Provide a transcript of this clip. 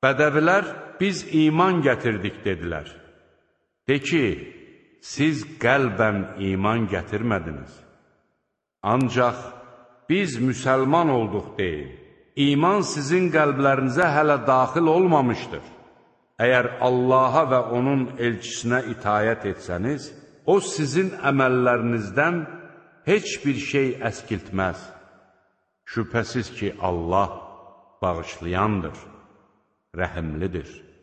Bədəvilər, biz iman gətirdik, dedilər. De ki, siz qəlbən iman gətirmədiniz. Ancaq biz müsəlman olduq deyin. İman sizin qəlblərinizə hələ daxil olmamışdır. Əgər Allaha və onun elçisinə itayət etsəniz, o sizin əməllərinizdən heç bir şey əskiltməz. Şübhəsiz ki, Allah bağışlayandır, rəhimlidir.